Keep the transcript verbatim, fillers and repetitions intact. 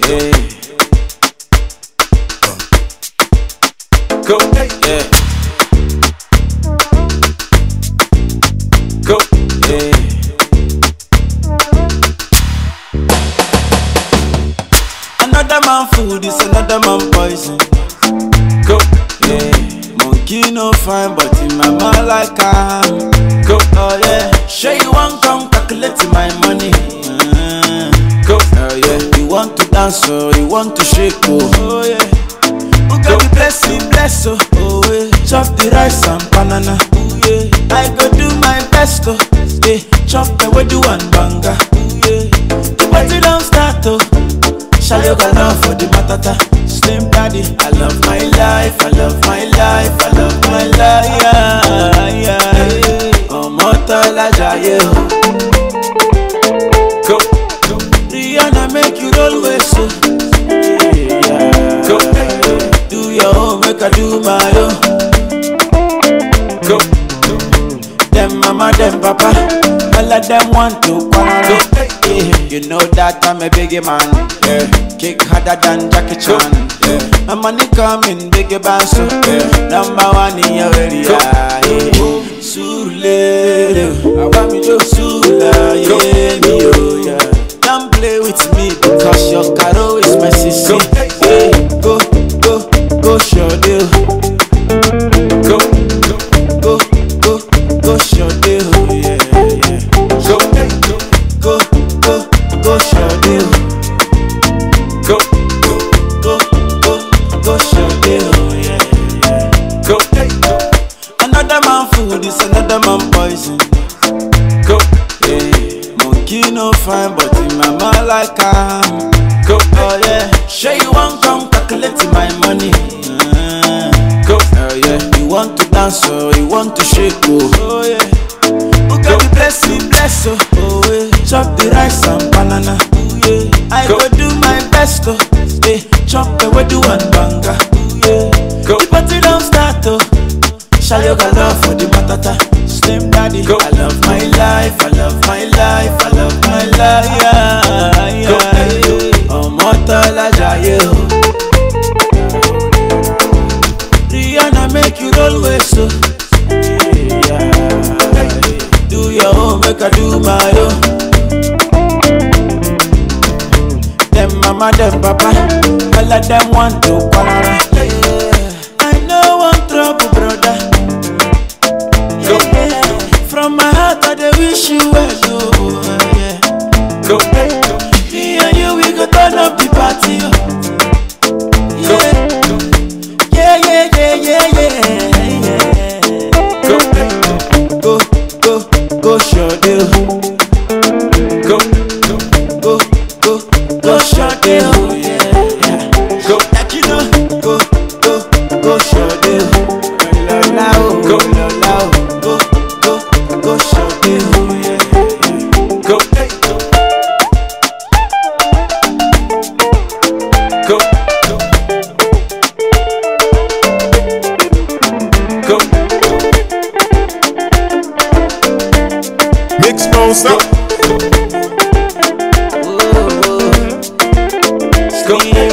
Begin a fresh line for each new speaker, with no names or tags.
yeah. Go, yeah. Go, yeah. Another man food is another man poison. Go, yeah. Monkey no fine, but in my mind like I'm. Go, oh yeah. Sure you want come calculate my money. Uh, go, oh yeah. You want to dance or you want to shake, oh, oh yeah. Who got the blessing, bless, oh, oh yeah. Chop the rice and banana, oh yeah. I go do my best, oh yeah. Chop the wedu and banga, oh yeah. The party don't start, oh. Shall you go love for the matata? Slim daddy, I love my life, I love my life, I love my life, yeah, yeah. Oh, Motola Jaye, go, go. Rihanna make you roll with so, yeah. Go, do your own, make I do my own. Go, them mama, them papa, all of them want to quarrel. Yeah. You know that I'm a biggie man, yeah. Kick harder than Jackie Chan, yeah. My money coming, biggie band, so yeah. Number one in your area, yeah. Sule, I want me to Sula, yeah, me, oh, yeah. Don't play with me because your caro is my sister. Yeah. Go, go, go, show deal. Go, go, go, go, go, show deal, yeah, yeah. Go, go, go, go, go, show deal. Go, go, go, go, go, show deal, yeah, yeah. Go, go. Another man food is another man poison. Go, yeah. Monkey no fine, but in my mind like I'm. Go, oh yeah. Sure you want come calculate my money. Uh, go, oh yeah. You want to dance or you want to shake, oh, oh yeah. Who got the blessing, bless, oh, oh yeah. Chop the rice and banana, oh yeah. I go, go do my best, oh yeah. Chop the wedu and banga, oh yeah. Go. The party don't start, oh. Shall you go love for the matata? Slim daddy, go. I love my life, I love my life, I love my life, yeah, yeah. Oh, Motola Jaye, Rihanna make you roll with so, yeah. Do your own, make I do my own. Them mama, them papa, all of them want to quarrel. I know one trouble, brother. Yeah. From my heart, I dey wish you well, oh, yeah. Go, go. Me and you, we go turn up the party, oh. Yeah. Yeah, yeah, yeah, yeah, yeah, yeah. Go, go, go, go, show deal. Go, go, go, go, go, show deal, yeah, yeah. Go, like you know, go, go, go, show deal. Go, go, go, go, show deal, yeah, yeah. Go, go, go, go,
Mix bones up.
go, go.